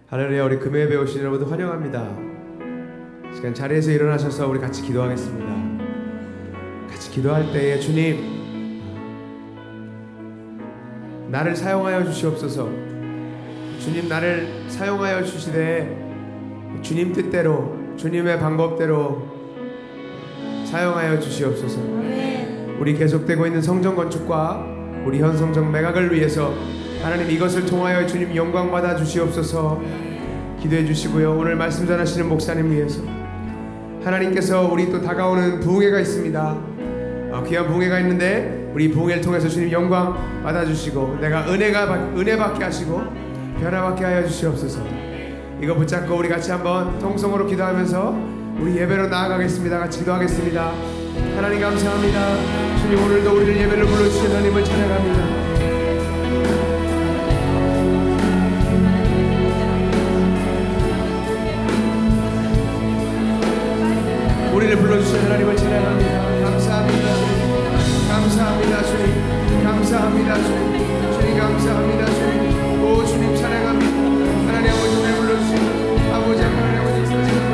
할렐루야. 우리 금요일 배우신 여러분들 환영합니다. 시간 자리에서 일어나셔서 우리 같이 기도하겠습니다. 같이 기도할 때에 주님, 나를 사용하여 주시옵소서. 주님, 나를 사용하여 주시되 주님 뜻대로, 주님의 방법대로 사용하여 주시옵소서. 우리 계속되고 있는 성전 건축과 우리 현 성전 매각을 위해서 하나님, 이것을 통하여 주님 영광 받아 주시옵소서. 기도해 주시고요. 오늘 말씀 전하시는 목사님 위해서 하나님께서 우리 또 다가오는 부흥회가 있습니다. 귀한 부흥회가 있는데 우리 부흥회를 통해서 주님 영광 받아 주시고 내가 은혜 받게 하시고 변화 받게 하여 주시옵소서. 이거 붙잡고 우리 같이 한번 통성으로 기도하면서 우리 예배로 나아가겠습니다. 같이 기도하겠습니다. 하나님 감사합니다. 주님, 오늘도 우리를 예배를 불러주신 하나님을 찬양합니다. 우리를 불러주신 하나님을 찬양합니다. 감사합니다. 감사합니다 주님. 감사합니다 주님. 주님 감사합니다 주님. 오 주님 찬양합니다. 하나님 아버지, 우리를 불러주신 아버지 하나님 아버지,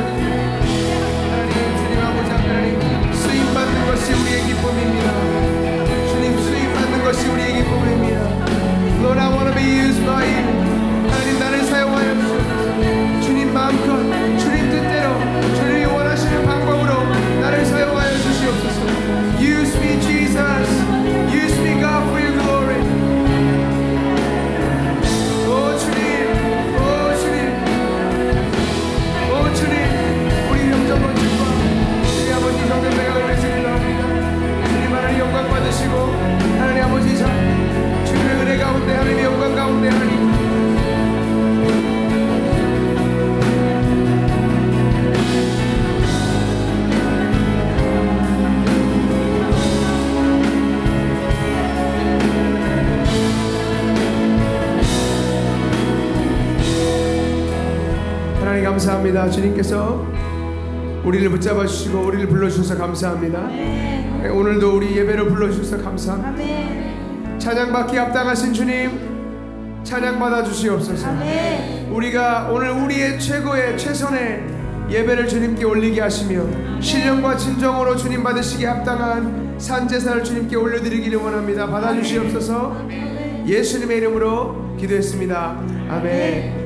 하나님 주님 아버지 하나님, 수임받는 것이 우리의 기쁨입니다. 주님, 수임받는 것이 우리의 기쁨입니다. Lord, I want to be used by you. 하나님, 나를 사용하여 주시옵소서. 주님 마음껏 주님 뜻대로 주님이 원하시는 방법으로 나를 사용하여 주시옵소서. Use me, Jesus. Use me, God, for your glory. 오 주님, 오 주님, 오 주님, 우리 영적 건축과 우리 아버지 성전 매각을 위해서 기도합니다. 주님 하나님 영광 받으시고 하나님 아버지 주님의 은혜 가운데, 하나님의 영광 가운데 하나님 감사합니다. 주님께서 우리를 붙잡아 주시고 우리를 불러주셔서 감사합니다. 아멘. 오늘도 우리 예배를 불러주셔서 감사합니다. 아멘. 찬양받기 합당하신 주님, 찬양받아 주시옵소서. 아멘. 우리가 오늘 우리의 최고의 최선의 예배를 주님께 올리게 하시며 신령과 진정으로 주님 받으시기에 합당한 산제사를 주님께 올려드리기를 원합니다. 받아주시옵소서. 예수님의 이름으로 기도했습니다. 아멘.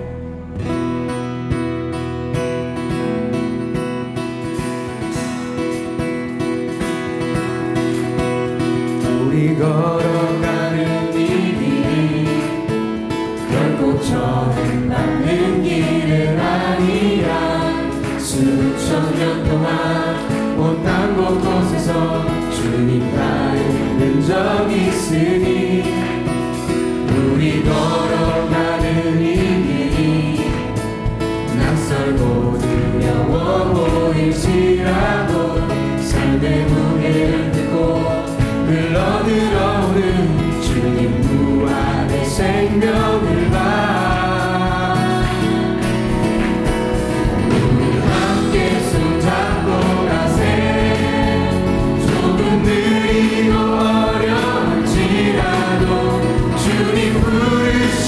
걸어가는 이 길이 결코 처음 닿는 길은 아니야. 수천 년 동안 온 땅 곳곳에서 주님 따르는 적 있으니 우리 걸어가는 이 길이 낯설고 두려워 보일지라도 삶의 무게를 듣고 흘러들어오는 주님 무한의 생명을 봐. 우리 함께 손잡고 가세. 조금 느리고 어려울지라도 주님 부르시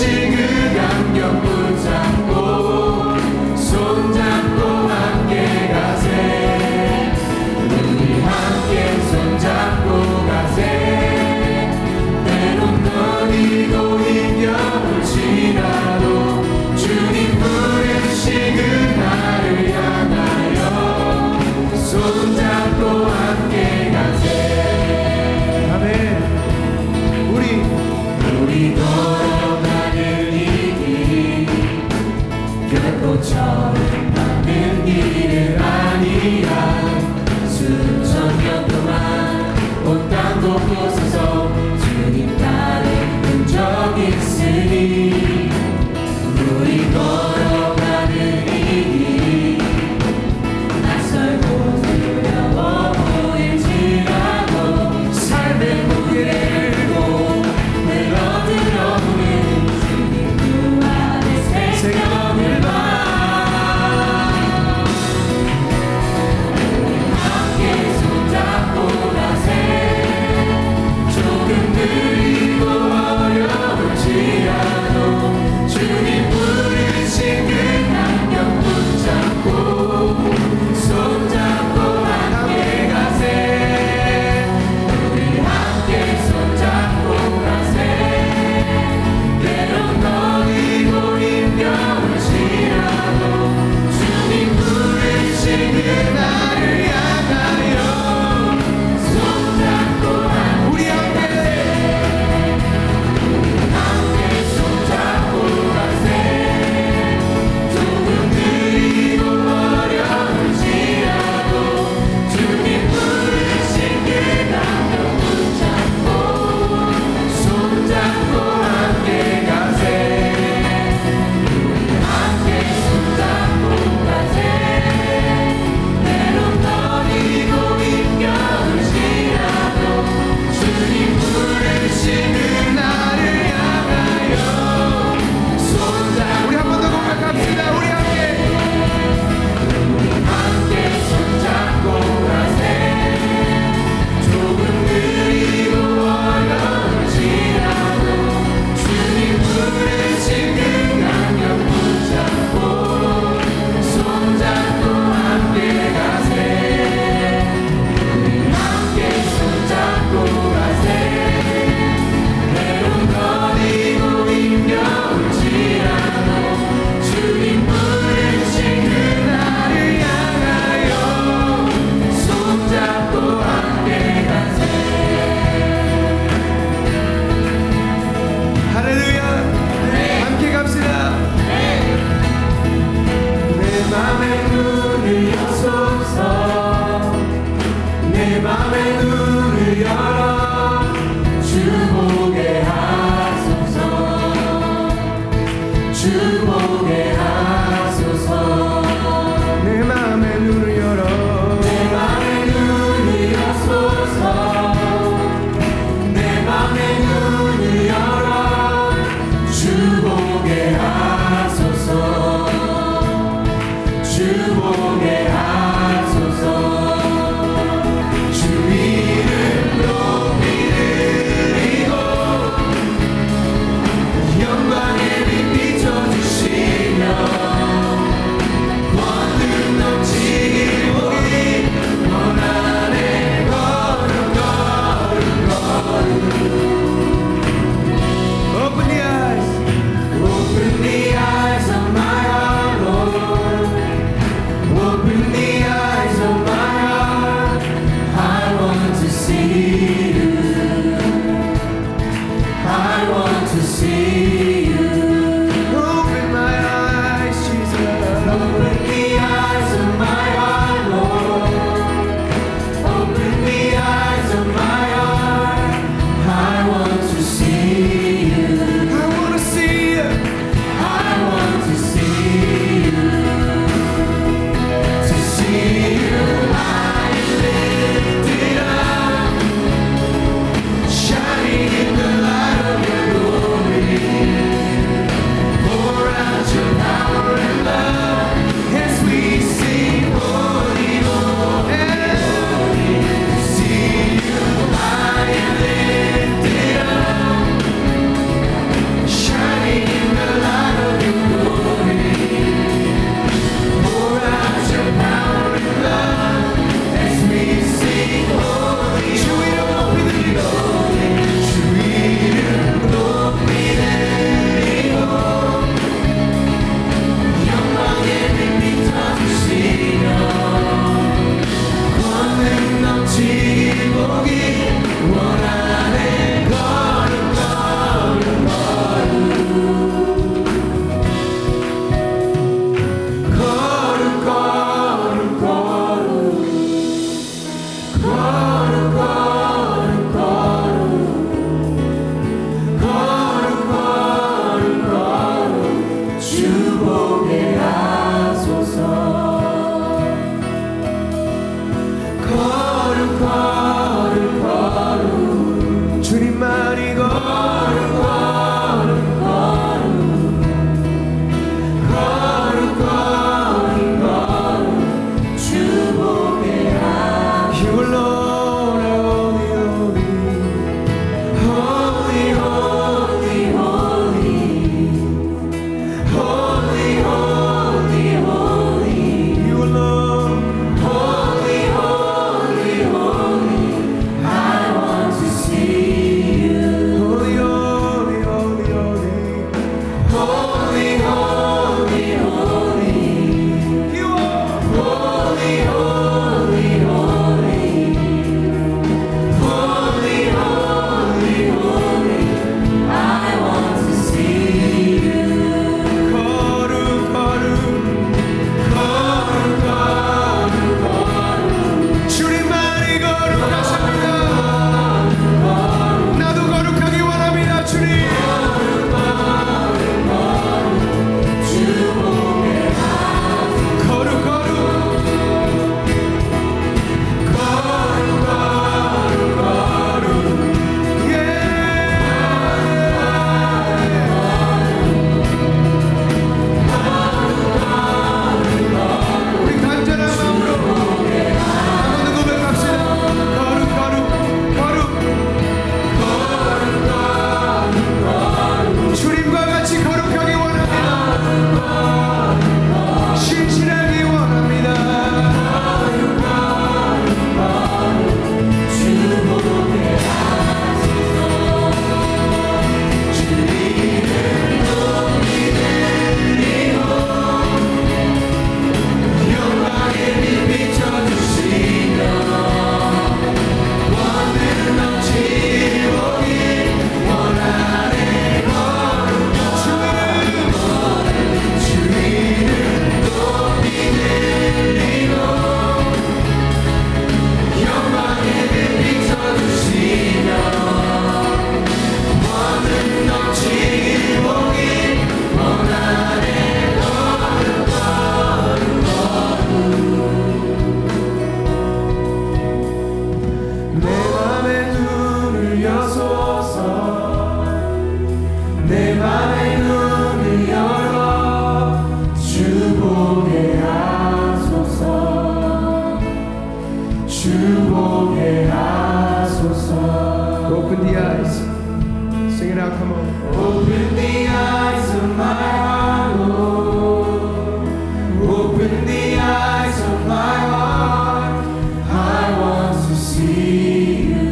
Come on. Open the eyes of my heart, Lord. Open the eyes of my heart. I want to see you.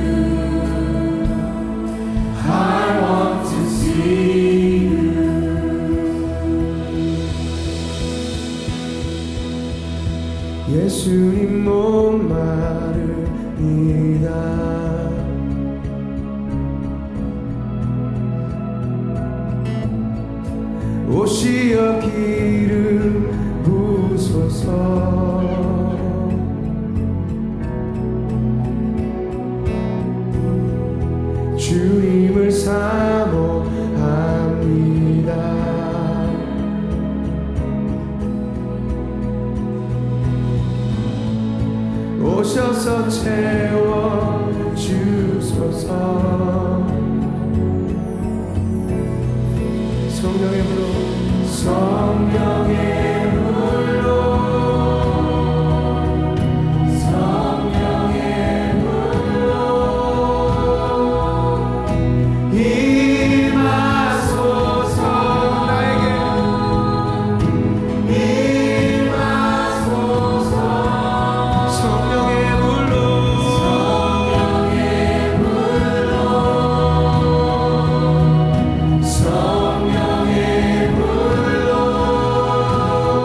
I want to see you. 예수님 목마릅니다. 오시어 기름 부으소서. 주님을 사모합니다. 오셔서 채워 주소서. 성령의 불로 성령의 불로 성령의 불로 임하소서. 나에게 임하소서. 성령의 불로 성령의 불로 성령의 불로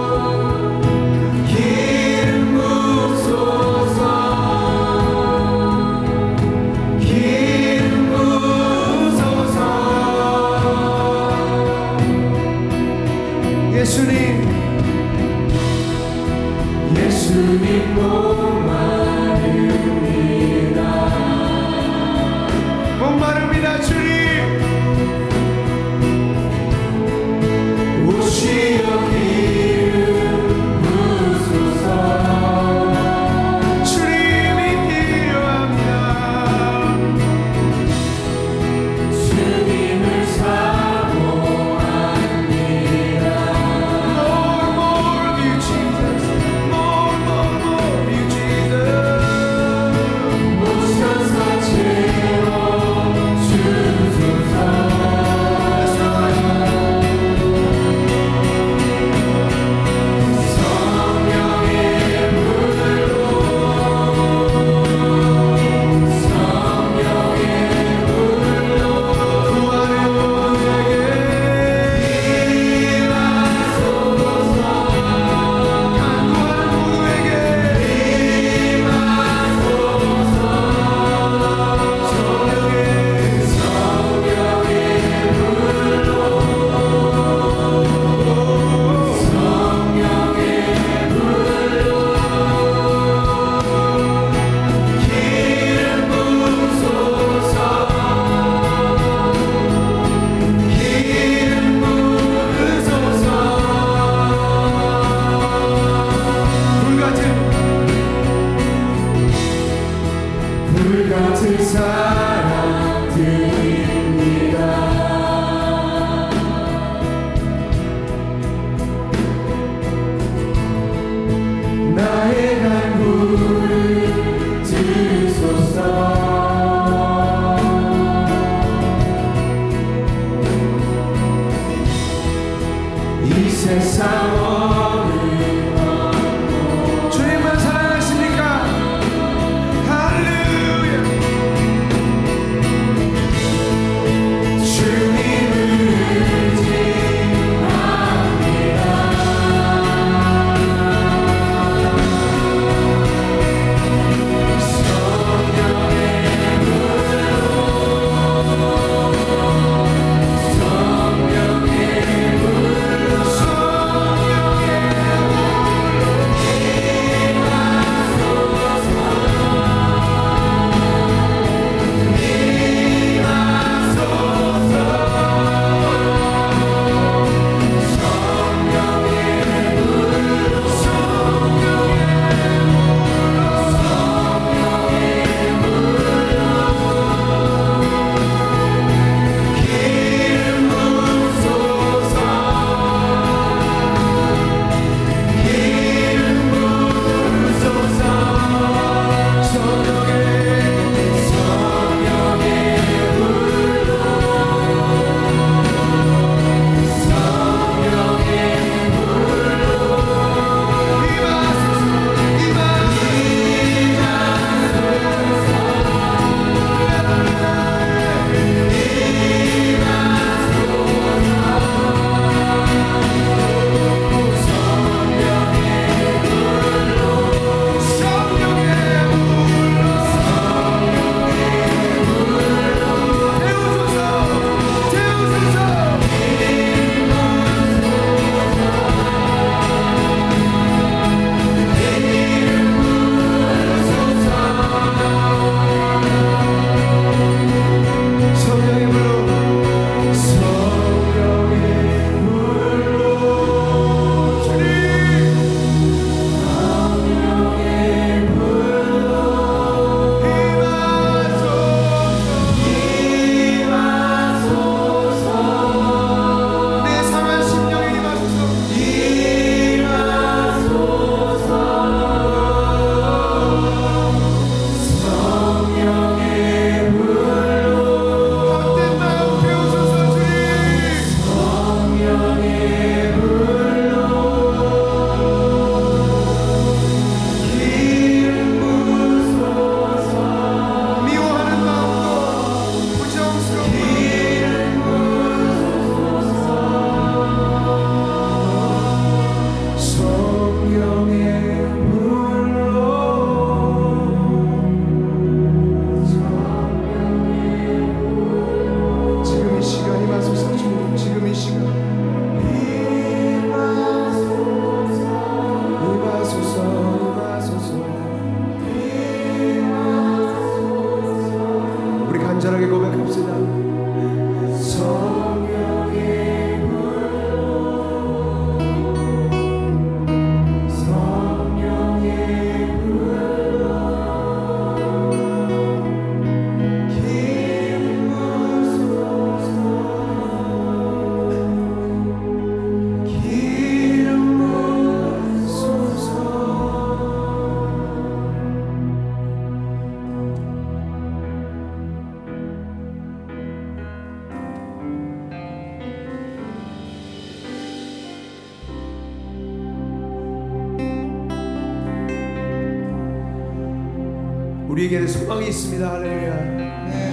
우리에게는 소망이 있습니다. 할렐루야.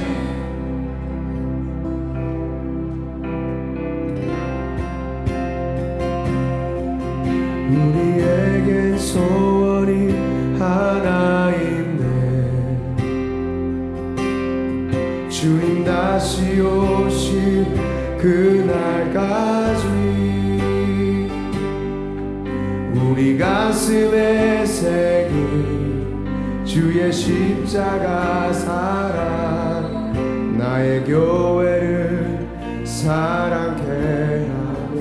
우리에겐 소원이 하나 있네. 주님 다시 오실 그날까지 우리 가슴에 새긴 주의 십자가 사랑, 나의 교회를 사랑케 하네.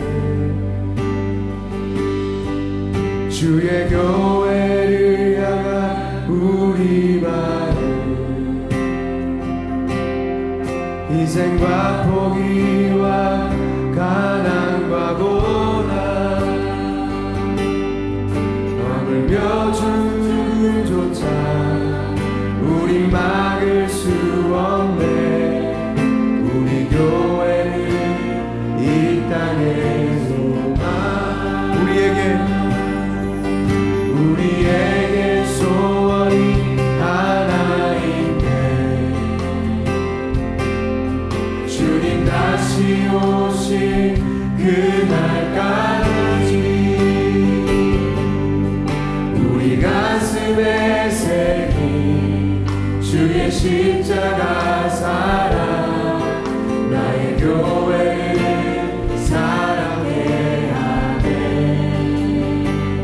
주의 교회를 향한 우리만을 희생과 포기와 가난과 고난, 하물며 죽음조차 우리 막을 수 없네. 우리 교회는 이 땅의 소망. 우리에게 소원이 하나 있네. 주님 다시 오실 그날까지 우리 가슴에 새긴 주의 십자가 사랑, 나의 교회를 사랑해 하네.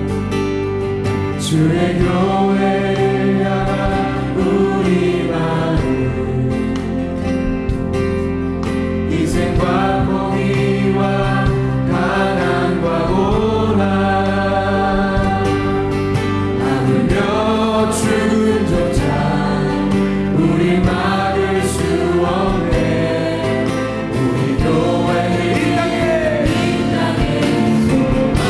주의 교회를 향한 우리 마음, 희생과 포기와 가난과 고난, 하물며 죽음조차 우리 막을 수 없네. 우리 교회는 이 땅의 소망.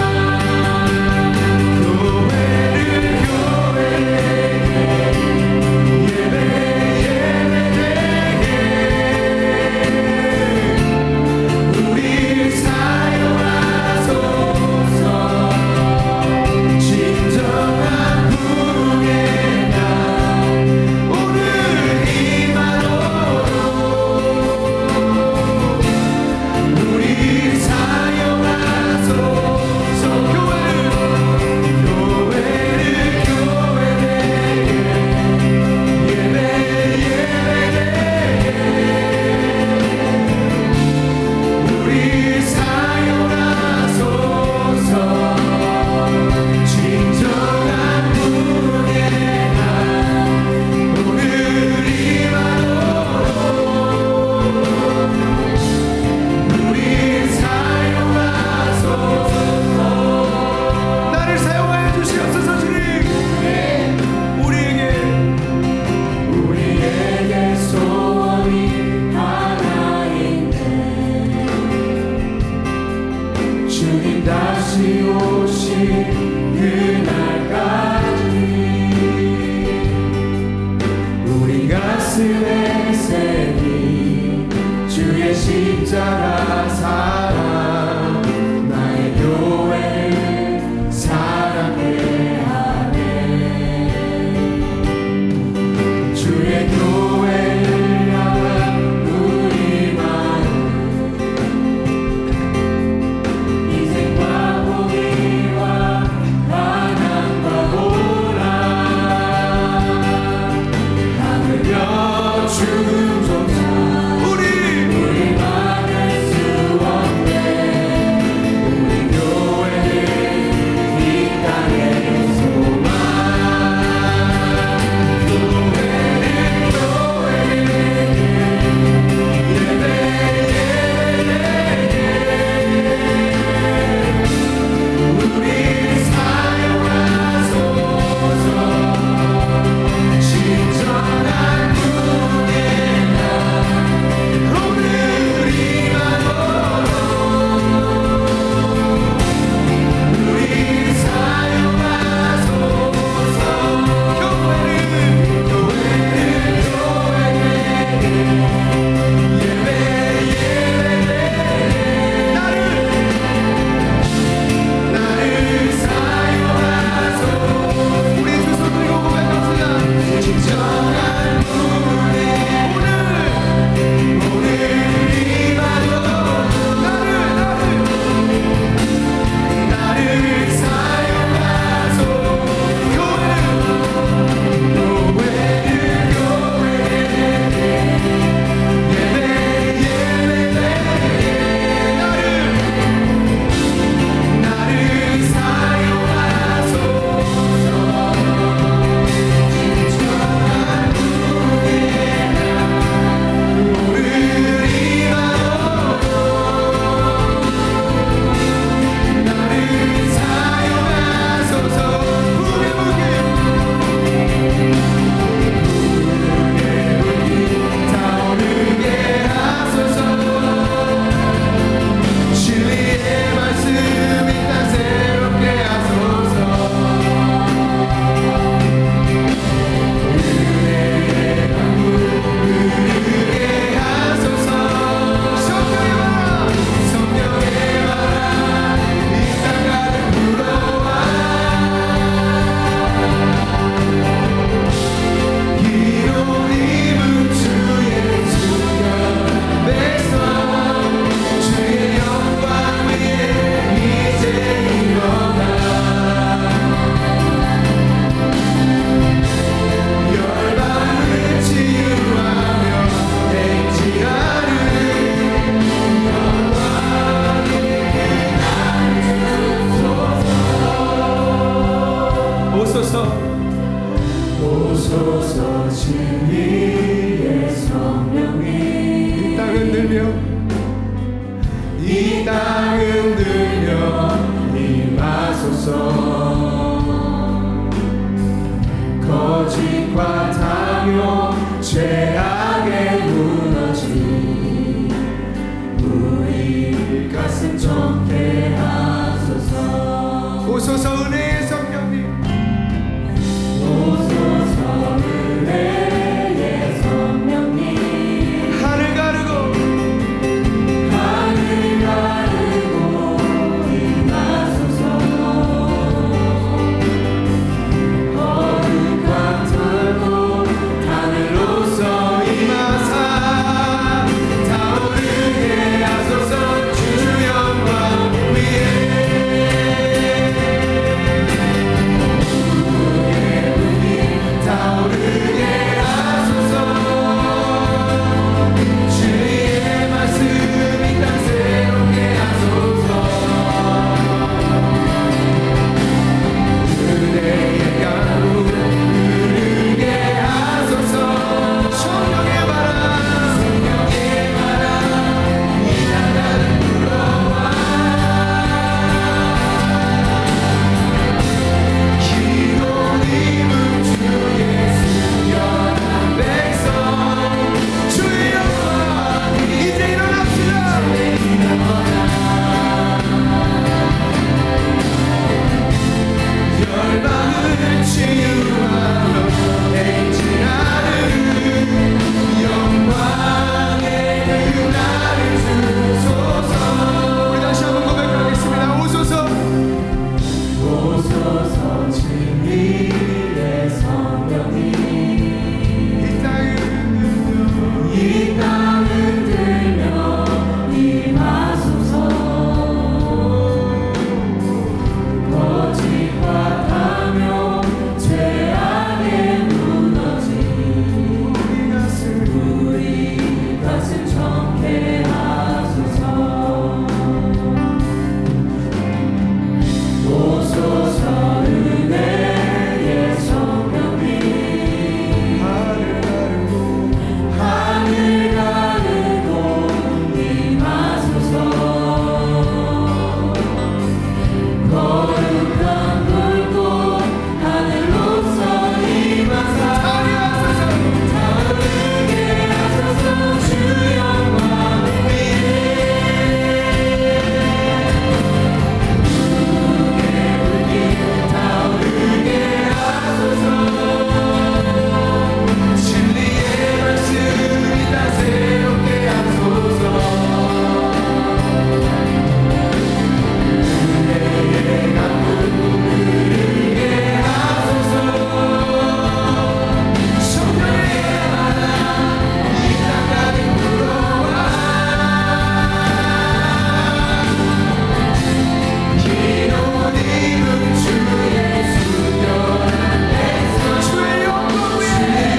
가슴에 새긴 주의 십자가 사랑, 나의 교회를 사랑해 하네. 주의 교회를 향한 우리 마음, 희생과 포기와 가난과 고난, 하물며 죽음조차 우리 막을 수 없네. 흔들며 이 땅 흔들며 임하소서. 거짓과 탐욕 죄악에 무너진 우리 가슴 정케 하소서. 오소서 은혜의 성령님, 오소서 은혜의 성령님. 하늘 가르고 임하소서. 거룩한 털고 하늘로서 임하사 타오르게 하소서. 주 영광 위에 타오르게 하소서. 주의 말씀이 땅 새롭게 하소서. 은혜의 강물 흐르게 하소서. 성령의 바람 이 나라를 불러와. 기도 입은 주 예수 연한 백성 주의 영광 이제 일어납시다. 열방을 치유하며 행진하는 영광의 그날을 주소서. 우리 다시 한번 고백하겠습니다. 오소서. 오소서 진리의 성령님. 이 땅을 흔들며 임하소서. 거짓과 탐욕 죄악에 무너진 우리 가슴 정케 하소서. 오소서 은혜의 성령님. 하늘 가르고 임하소서. 거룩한 불꽃 하늘로서 임하사 타오르게 하소서. 주 영광 위에 불길 타오르게 하소서. 진리의 말씀이 다 새롭게 하소서. 은혜의 강물 흐르게 하소서. 성령의 바람 이 땅까지 불어와. 긴 옷 입은 주 예수 연한 백성 주의 영광 위에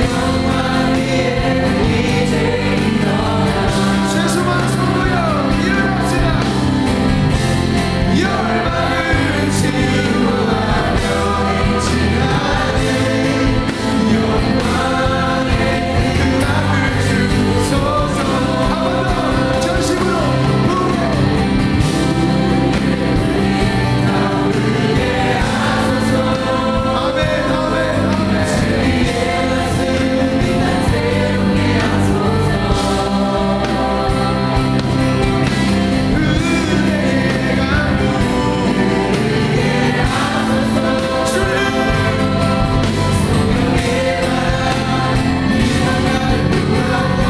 이제 일어나. 죄수만 성도여 일어납시다. 열방을 치유하며 행진하는 영광의 그날을 주소서. 한 번 더 전심으로 타오르게 하소서. 아멘 아멘 아멘. 주의 말씀이 난 새롭게 하소서. 은혜의 강물 흐르게 하소서. 주의 성령의 바람 이 나라를 불어와.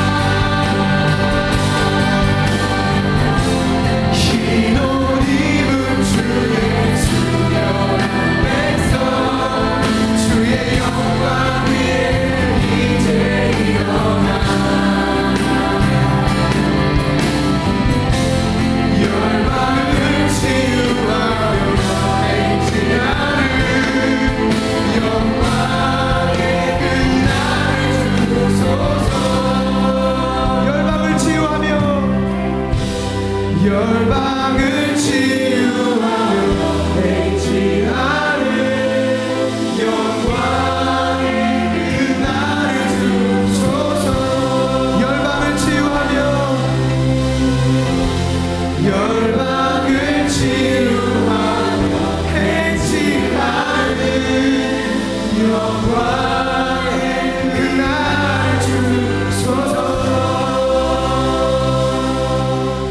흰 옷 입은 주 예수 연한 백성 주의 영광 위에 이제 일어나. 열방을 치유하며 행진하는 영광의 그날을 주소서. 열방을 치유하며 열방을 치유하며 행진하는 영광의 그날을 주소서. 열방을 치유하며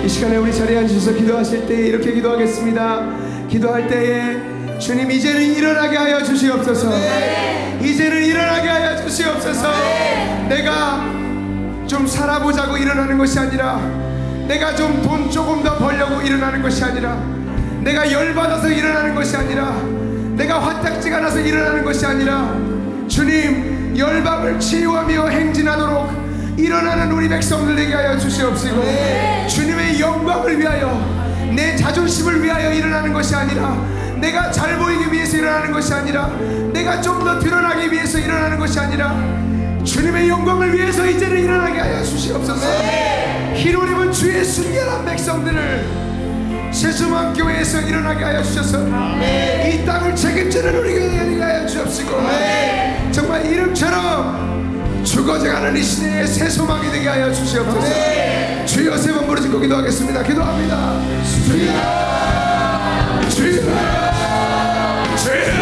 시간에 우리 자리에 앉으셔서 기도하실 때 이렇게 기도하겠습니다. 기도할 때에 주님 이제는 일어나게 하여 주시옵소서. 이제는 일어나게 하여 주시옵소서. 내가 좀 살아보자고 일어나는 것이 아니라, 내가 좀 돈 조금 더 벌려고 일어나는 것이 아니라, 내가 열받아서 일어나는 것이 아니라, 내가 화딱지가 나서 일어나는 것이 아니라, 주님 열방을 치유하며 행진하도록 일어나는 우리 백성들 되게 하여 주시옵시고, 주님의 영광을 위하여, 내 자존심을 위하여 일어나는 것이 아니라, 내가 잘 보이기 위해서 일어나는 것이 아니라, 내가 좀 더 드러나기 위해서 일어나는 것이 아니라, 주님의 영광을 위해서 이제는 일어나게 하여 주시옵소서. 흰옷 입은 주의 순결한 백성들을 세수만 교회에서 일어나게 하여 주셔서 이 땅을 책임지는 우리가 되게 하여 주옵시고, 정말 이름처럼 죽어져가는 이 시대의 새 소망이 되게 하여 주시옵소서. 주여 세 번 부르짖고 기도하겠습니다. 기도합니다. 주여, 주여, 주여.